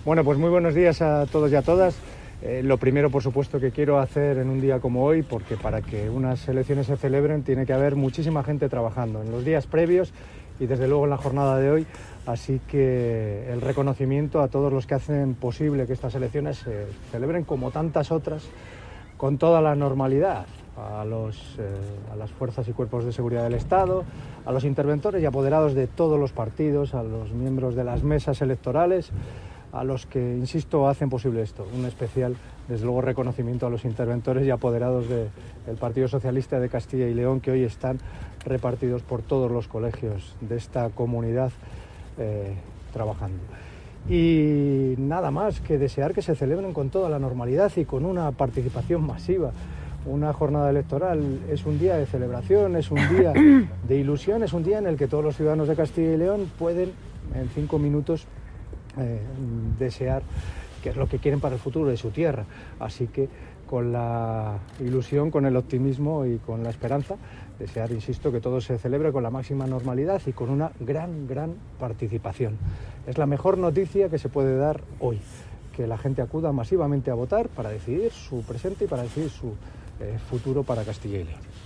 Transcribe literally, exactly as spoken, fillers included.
Bueno, pues muy buenos días a todos y a todas. Eh, lo primero, por supuesto, que quiero hacer en un día como hoy, porque para que unas elecciones se celebren tiene que haber muchísima gente trabajando en los días previos y desde luego en la jornada de hoy. Así que el reconocimiento a todos los que hacen posible que estas elecciones se celebren como tantas otras con toda la normalidad. A, los, eh, a las fuerzas y cuerpos de seguridad del Estado, a los interventores y apoderados de todos los partidos, a los miembros de las mesas electorales, a los que, insisto, hacen posible esto. Un especial, desde luego, reconocimiento a los interventores y apoderados de, del Partido Socialista de Castilla y León, que hoy están repartidos por todos los colegios de esta comunidad eh, trabajando. Y nada más que desear que se celebren con toda la normalidad y con una participación masiva. Una jornada electoral es un día de celebración, es un día de ilusión, es un día en el que todos los ciudadanos de Castilla y León pueden, en cinco minutos, eh, desear qué es lo que quieren para el futuro de su tierra. Así que con la ilusión, con el optimismo y con la esperanza, desear, insisto, que todo se celebre con la máxima normalidad y con una gran, gran participación. Es la mejor noticia que se puede dar hoy, que la gente acuda masivamente a votar para decidir su presente y para decidir su eh, futuro para Castilla y León.